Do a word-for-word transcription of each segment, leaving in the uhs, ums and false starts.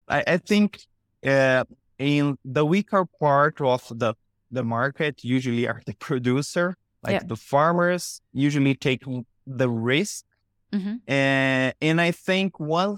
I, I think uh, in the weaker part of the, the market usually are the producer, Yeah. like the farmers usually take the risk. Mm-hmm. Uh, and I think one,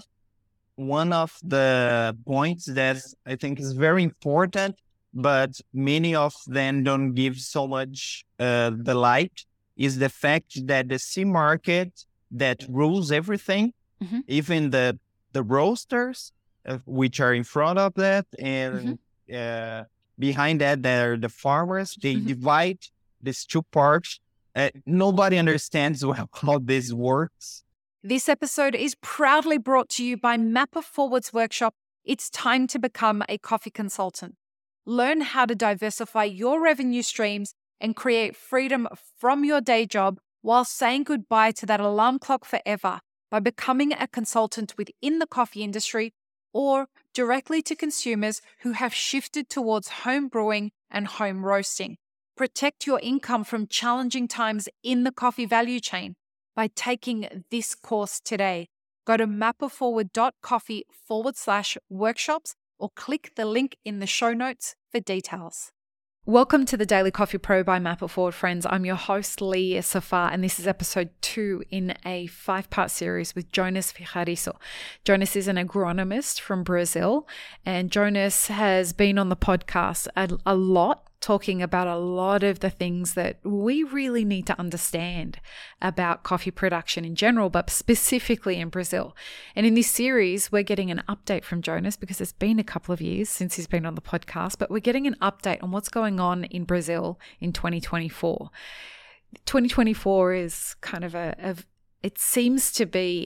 one of the points that I think is very important, but many of them don't give so much uh, the light, is the fact that the C market that rules everything, Mm-hmm. even the the roasters, uh, which are in front of that, Mm-hmm. and uh, behind that, there are the farmers. They Mm-hmm. divide these two parts. Uh, nobody understands well how this works. This episode is proudly brought to you by Mapper Forward's workshop. It's time to become a coffee consultant. Learn how to diversify your revenue streams and create freedom from your day job while saying goodbye to that alarm clock forever by becoming a consultant within the coffee industry or directly to consumers who have shifted towards home brewing and home roasting. Protect your income from challenging times in the coffee value chain by taking this course today. Go to mapperforward.coffee forward slash workshops or click the link in the show notes for details. Welcome to the Daily Coffee Pro by Mapper Forward, friends. I'm your host, Lia Safar, and this is episode two in a five-part series with Jonas Fijariso. Jonas is an agronomist from Brazil, and Jonas has been on the podcast a, a lot, talking about a lot of the things that we really need to understand about coffee production in general, but specifically in Brazil. And in this series, we're getting an update from Jonas because it's been a couple of years since he's been on the podcast, but we're getting an update on what's going on in Brazil in twenty twenty-four. twenty twenty-four is kind of a, a it seems to be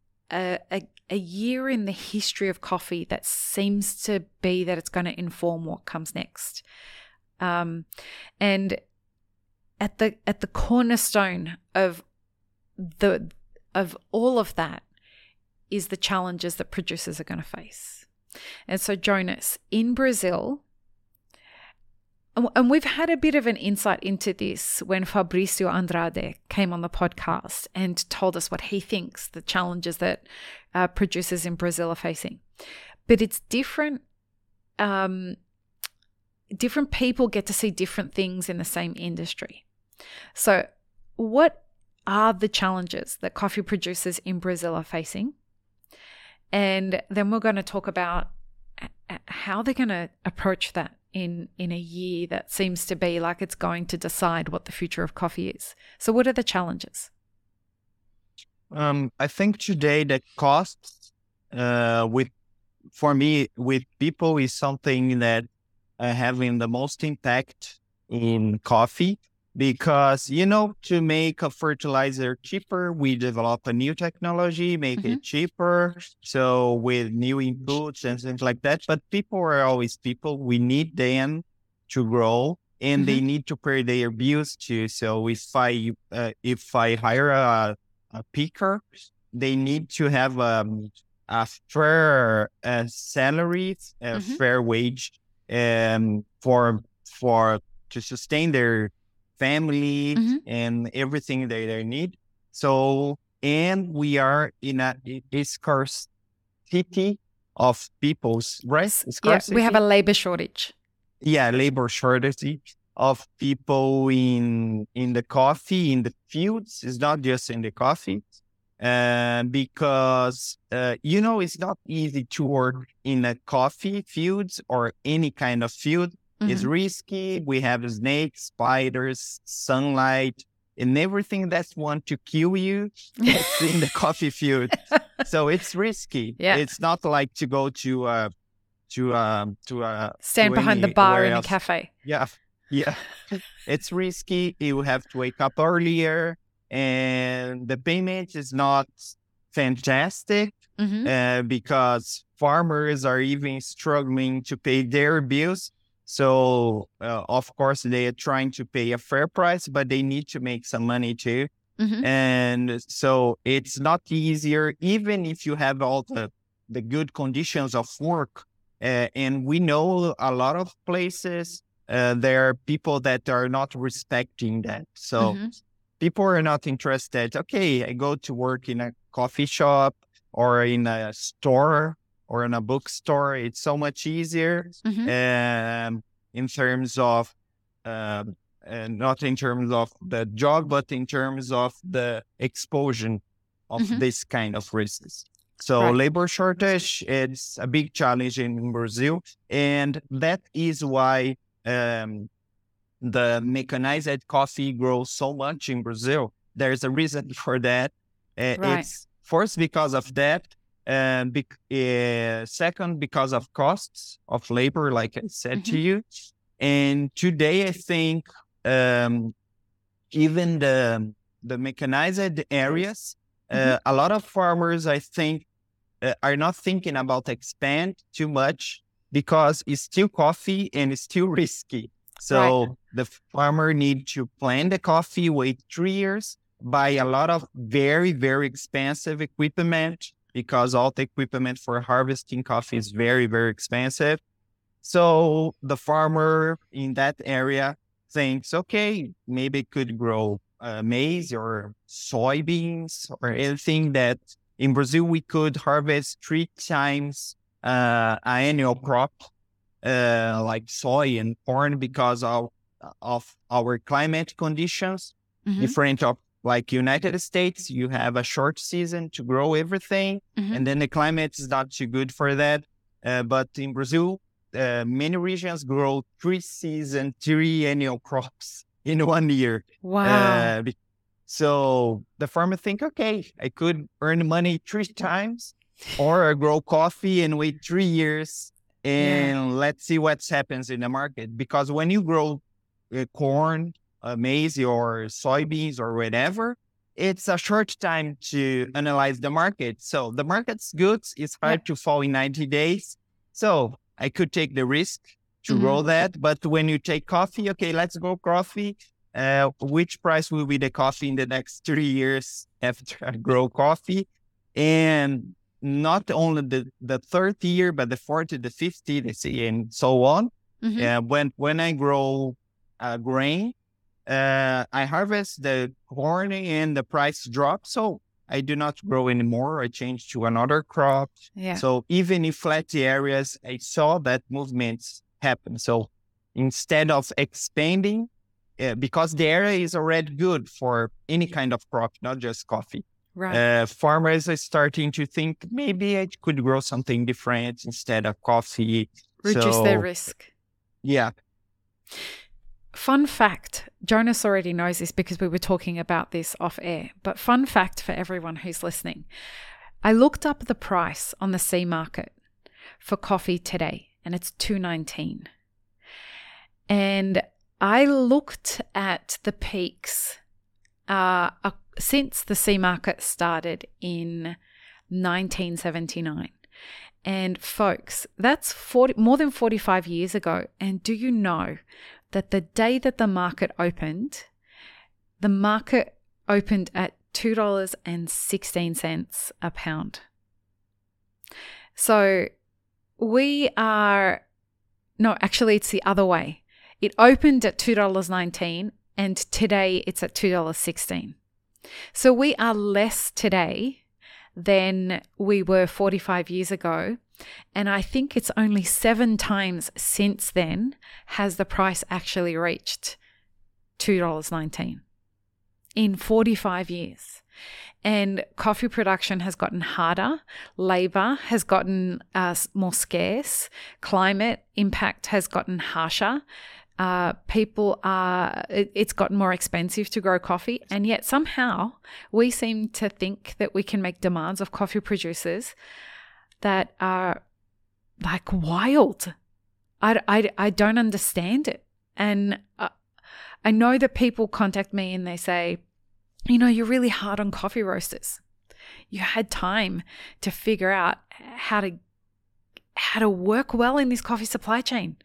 a, a a year in the history of coffee that seems to be that it's going to inform what comes next. Um, and at the at the cornerstone of the of all of that is the challenges that producers are going to face. And so, Jonas, in Brazil, and we've had a bit of an insight into this when Fabrício Andrade came on the podcast and told us what he thinks the challenges that uh, producers in Brazil are facing. But it's different. Um, different people get to see different things in the same industry. So what are the challenges that coffee producers in Brazil are facing? And then we're going to talk about how they're going to approach that in, in a year that seems to be like it's going to decide what the future of coffee is. So what are the challenges? Um, I think today the costs uh, with for me with people is something that uh, having the most impact in coffee, because, you know, to make a fertilizer cheaper, we develop a new technology, make Mm-hmm. it cheaper. So with new inputs and things like that, but people are always people. We need them to grow, and Mm-hmm. they need to pay their bills too. So if I, uh, if I hire a, a picker, they need to have um, a fair uh, salary, a Mm-hmm. fair wage, um, for for to sustain their family Mm-hmm. and everything that they need. So, and we are in a, a scarcity of people's, right? Yeah, we have Scarcity. a labor shortage. Yeah, labor shortage of people in in the coffee, in the fields. It's not just in the coffee. Uh, because, uh, you know, it's not easy to work in a coffee fields or any kind of field. It's Mm-hmm. risky. We have snakes, spiders, sunlight, and everything that's want to kill you. That's in the coffee field. So it's risky. Yeah. It's not like to go to uh to um to uh Stand to behind the bar anywhere in a else. cafe. Yeah, yeah. It's risky. You have to wake up earlier, and the payment is not fantastic, Mm-hmm. uh, because farmers are even struggling to pay their bills. So, uh, of course, they are trying to pay a fair price, but they need to make some money too. Mm-hmm. And so it's not easier, even if you have all the, the good conditions of work. Uh, and we know a lot of places, uh, there are people that are not respecting that. So Mm-hmm. people are not interested. Okay, I go to work in a coffee shop or in a store, or in a bookstore. It's so much easier Mm-hmm. um, in terms of, uh, uh, not in terms of the job, but in terms of the exposure of Mm-hmm. this kind of risks. So Right. labor shortage is a big challenge in Brazil, and that is why um, the mechanized coffee grows so much in Brazil. There's a reason for that. Uh, Right. It's first because of that, and bec- uh, second because of costs of labor, like I said to Mm-hmm. you. And today, I think um, even the the mechanized areas, Mm-hmm. uh, a lot of farmers, I think, uh, are not thinking about expand too much because it's still coffee and it's still risky. Right. So the farmer need to plant the coffee, wait three years, buy a lot of very, very expensive equipment because all the equipment for harvesting coffee is very, very expensive. So the farmer in that area thinks, okay, maybe it could grow uh, maize or soybeans or anything that in Brazil we could harvest three times uh, an annual crop, uh, like soy and corn, because of of our climate conditions. Mm-hmm. Different of like United States, you have a short season to grow everything, Mm-hmm. and then the climate is not too good for that. Uh, but in Brazil, uh, many regions grow three season, three annual crops in one year. Wow. Uh, be- so the farmer think, okay, I could earn money three times, or I grow coffee and wait three years and Yeah. let's see what happens in the market. Because when you grow uh, corn, uh, maize, or soybeans, or whatever, it's a short time to analyze the market. So the market's good. It's hard Yep. to fall in ninety days. So I could take the risk to Mm-hmm. grow that. But when you take coffee, okay, let's go coffee. Uh, which price will be the coffee in the next three years after I grow coffee? And not only the, the third year, but the fourth, the fifth, the and so on. Mm-hmm. Uh, when when I grow uh, grain, uh, I harvest the corn and the price drops. So I do not grow anymore. I change to another crop. Yeah. So even in flat areas, I saw that movements happen. So instead of expanding, uh, because the area is already good for any kind of crop, not just coffee. Right. Uh, farmers are starting to think maybe I could grow something different instead of coffee. Reduce their So, risk. yeah. Fun fact, Jonas already knows this because we were talking about this off air, but fun fact for everyone who's listening. I looked up the price on the C market for coffee today, and it's two nineteen. And I looked at the peaks uh, uh, since the C market started in nineteen seventy-nine. And folks, that's forty, more than forty-five years ago. And do you know that the day that the market opened, the market opened at two dollars and sixteen cents a pound. So we are, no, actually it's the other way. It opened at two dollars and nineteen cents and today it's at two dollars and sixteen cents. So we are less today than we were forty-five years ago. And I think it's only seven times since then has the price actually reached two dollars and nineteen cents in forty-five years. And coffee production has gotten harder. Labor has gotten uh, more scarce. Climate impact has gotten harsher. Uh, people are, it, it's gotten more expensive to grow coffee. And yet somehow we seem to think that we can make demands of coffee producers that are like wild. I, I, I don't understand it. And uh, I know that people contact me and they say, you know, you're really hard on coffee roasters. You had time to figure out how to how to work well in this coffee supply chain.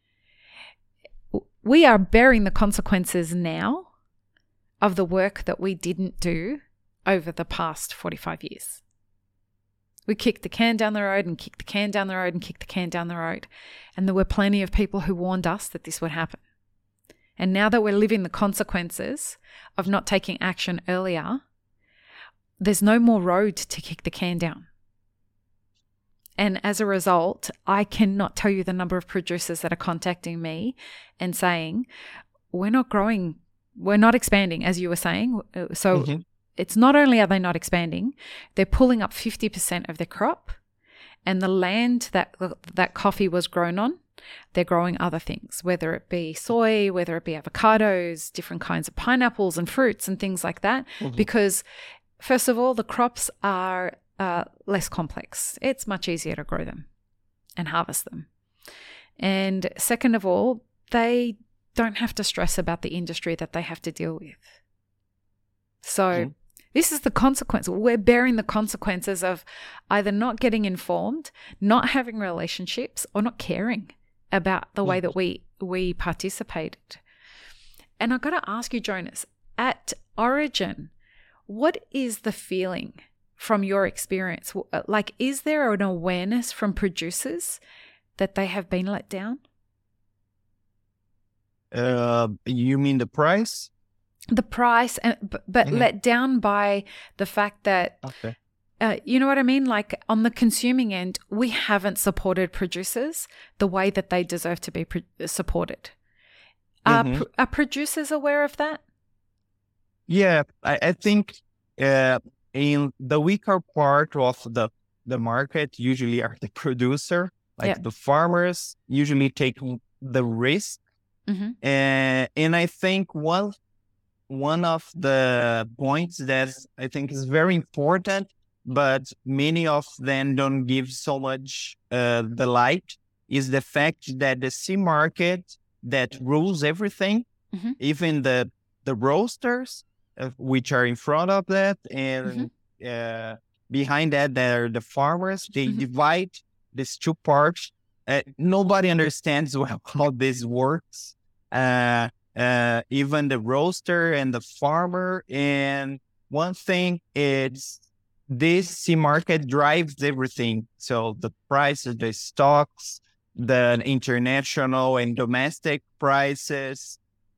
We are bearing the consequences now of the work that we didn't do over the past forty-five years. We kicked the can down the road and kicked the can down the road and kicked the can down the road. And there were plenty of people who warned us that this would happen. And now that we're living the consequences of not taking action earlier, there's no more road to kick the can down. And as a result, I cannot tell you the number of producers that are contacting me and saying, we're not growing, we're not expanding, as you were saying. So mm-hmm. It's not only are they not expanding, they're pulling up fifty percent of their crop, and the land that that coffee was grown on, they're growing other things, whether it be soy, whether it be avocados, different kinds of pineapples and fruits and things like that. Mm-hmm. Because first of all, the crops are uh, less complex. It's much easier to grow them and harvest them. And second of all, they don't have to stress about the industry that they have to deal with. So mm-hmm. This is the consequence. We're bearing the consequences of either not getting informed, not having relationships, or not caring about the way that we we participated. And I've got to ask you, Jonas, at Origin, what is the feeling from your experience? Like, is there an awareness from producers that they have been let down? Uh, you mean the price? The price, and but, but mm-hmm. let down by the fact that, okay. uh, you know what I mean? Like, on the consuming end, we haven't supported producers the way that they deserve to be pro- supported. Mm-hmm. Are, pro- are producers aware of that? Yeah, I, I think uh, in the weaker part of the, the market usually are the producer, like yeah. the farmers usually take the risk. Mm-hmm. Uh, and I think one One of the points that I think is very important, but many of them don't give so much uh, the light, is the fact that the C market that rules everything, mm-hmm. even the the roasters, uh, which are in front of that, and mm-hmm. uh, behind that, there are the farmers. They mm-hmm. divide these two parts. Uh, nobody understands well how this works. Uh, Uh, even the roaster and the farmer. And one thing is this C market drives everything. So the prices, the stocks, the international and domestic prices.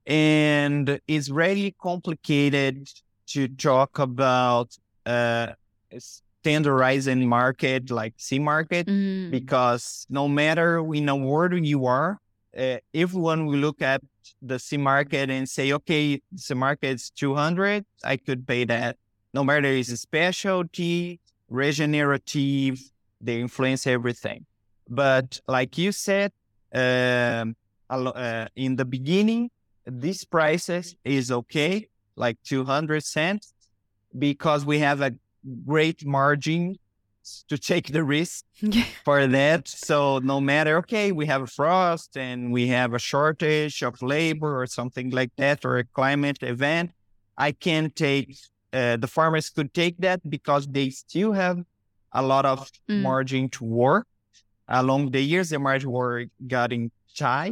And it's really complicated to talk about uh, standardizing market like C market, mm. because no matter in the world you are, uh, everyone will look at the C market and say, okay, C market's two hundred, I could pay that. No matter it's a specialty, regenerative, they influence everything. But like you said, um, uh, in the beginning, these prices is okay, like two hundred cents, because we have a great margin to take the risk for that. So no matter, okay, we have a frost and we have a shortage of labor or something like that, or a climate event, I can take, uh, the farmers could take that because they still have a lot of mm. margin to work. Along the years, the margin were getting tight.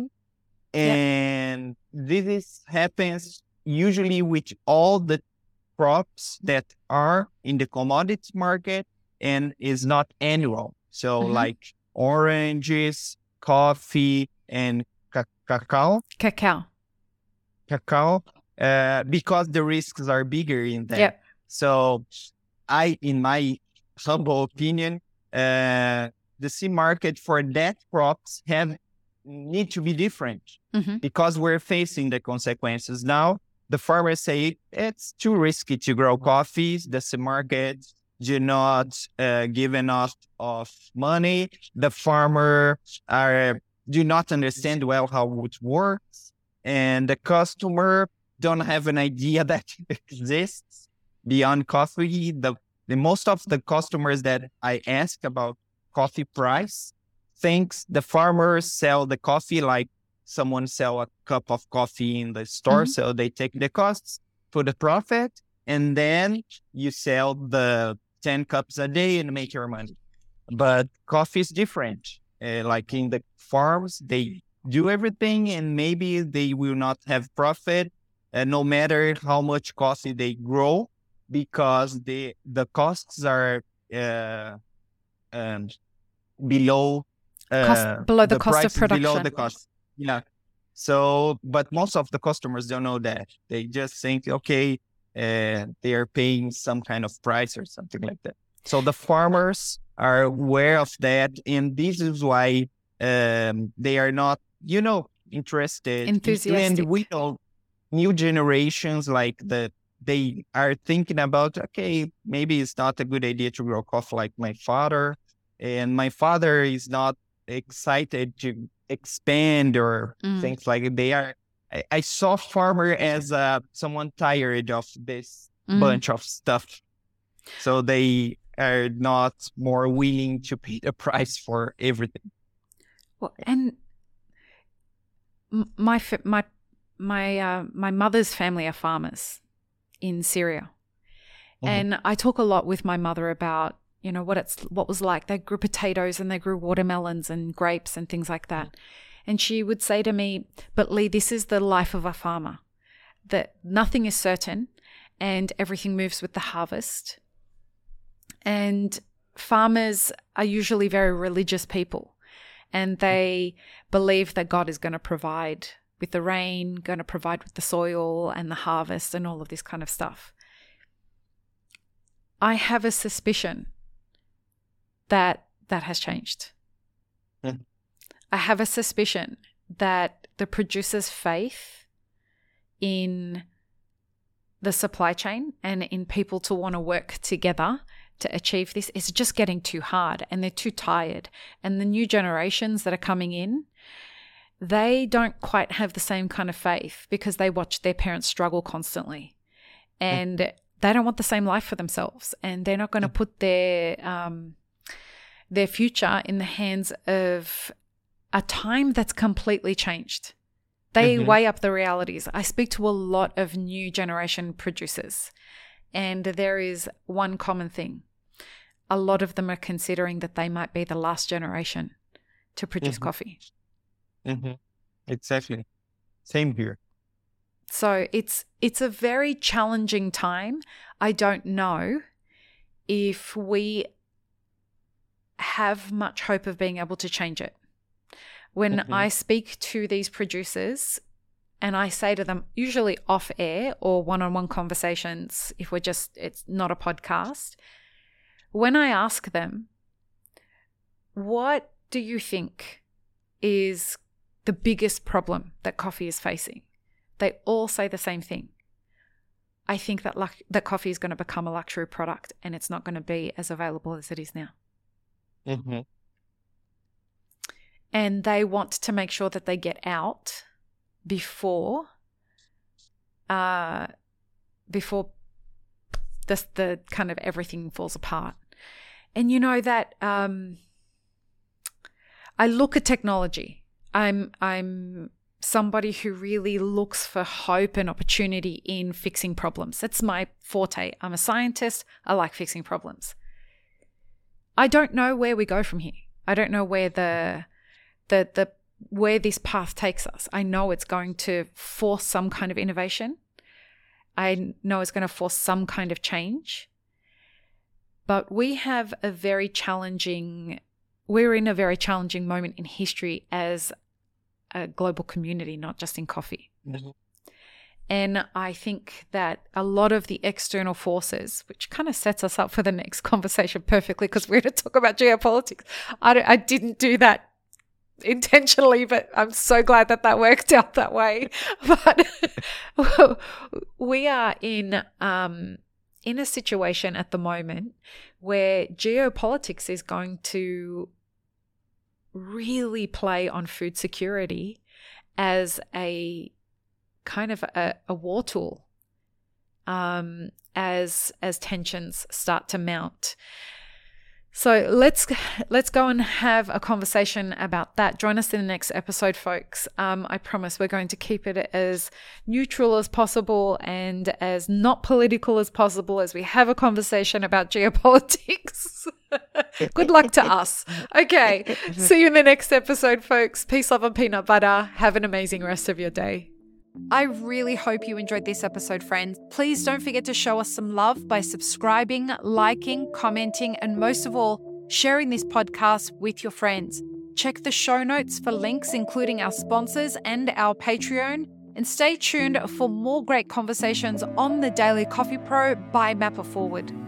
And yep. this is, happens usually with all the crops that are in the commodity market and is not annual. So mm-hmm. like oranges, coffee, and ca- cacao. Cacao. Cacao, uh, because the risks are bigger in that. Yep. So I, in my humble opinion, uh, the C market for that crops have need to be different mm-hmm. because we're facing the consequences now. The farmers say it's too risky to grow coffees. The C market do not uh, give enough of money. The farmer are do not understand well how it works, and the customer don't have an idea that it exists beyond coffee. The, the most of the customers that I ask about coffee price thinks the farmers sell the coffee like someone sell a cup of coffee in the store. Mm-hmm. So they take the costs for the profit, and then you sell the ten cups a day and make your money. But coffee is different. Uh, like in the farms, they do everything and maybe they will not have profit, uh, no matter how much coffee they grow, because the the costs are uh, um, below uh, cost, below the, the cost of production. Below the cost. Yeah. So, but most of the customers don't know that. They just think, okay, uh, they are paying some kind of price or something like that. So the farmers are aware of that, and this is why um, they are not, you know, interested. Enthusiastic. And we know new generations like that, they are thinking about, okay, maybe it's not a good idea to grow coffee like my father, and my father is not excited to expand or Mm. things like it. They are. I, I saw farmer as uh, someone tired of this Mm. bunch of stuff, so they are not more willing to pay the price for everything. Well, and m- my fa- my my uh, my mother's family are farmers in Syria, Mhm. and I talk a lot with my mother about, you know, what it's what was like. They grew potatoes and they grew watermelons and grapes and things like that. And she would say to me, "But Lee, this is the life of a farmer. That nothing is certain, and everything moves with the harvest. And farmers are usually very religious people, and they believe that God is going to provide with the rain, going to provide with the soil and the harvest and all of this kind of stuff. I have a suspicion that that has changed. Mm. I have a suspicion that the producer's faith in the supply chain and in people to want to work together to achieve this is just getting too hard, and they're too tired. And the new generations that are coming in, they don't quite have the same kind of faith because they watch their parents struggle constantly, and mm. they don't want the same life for themselves, and they're not going to put their um, their future in the hands of a time that's completely changed. They mm-hmm. weigh up the realities. I speak to a lot of new generation producers, and there is one common thing. A lot of them are considering that they might be the last generation to produce mm-hmm. coffee. Mm-hmm. Exactly. Same here. So it's it's a very challenging time. I don't know if we have much hope of being able to change it. When mm-hmm. I speak to these producers and I say to them, usually off air or one-on-one conversations, if we're just, it's not a podcast, when I ask them, what do you think is the biggest problem that coffee is facing? They all say the same thing. I think that luck- that coffee is going to become a luxury product, and it's not going to be as available as it is now. Mm-hmm. And they want to make sure that they get out before, uh, before the the kind of everything falls apart. And you know that um, I look at technology. I'm I'm somebody who really looks for hope and opportunity in fixing problems. That's my forte. I'm a scientist. I like fixing problems. I don't know where we go from here. I don't know where the the the where this path takes us. I know it's going to force some kind of innovation. I know it's going to force some kind of change. But we have a very challenging, we're in a very challenging moment in history as a global community, not just in coffee. Mm-hmm. And I think that a lot of the external forces, which kind of sets us up for the next conversation perfectly, because we're going to talk about geopolitics. I, don't, I didn't do that intentionally, but I'm so glad that that worked out that way. But we are in um, in a situation at the moment where geopolitics is going to really play on food security as a kind of a, a war tool um, as as tensions start to mount. So let's let's go and have a conversation about that. Join us in the next episode, folks. Um, I promise we're going to keep it as neutral as possible and as not political as possible as we have a conversation about geopolitics. Good luck to us. Okay, see you in the next episode, folks. Peace, love, and peanut butter. Have an amazing rest of your day. I really hope you enjoyed this episode, friends. Please don't forget to show us some love by subscribing, liking, commenting, and most of all, sharing this podcast with your friends. Check the show notes for links, including our sponsors and our Patreon, and stay tuned for more great conversations on the Daily Coffee Pro by Mapper Forward.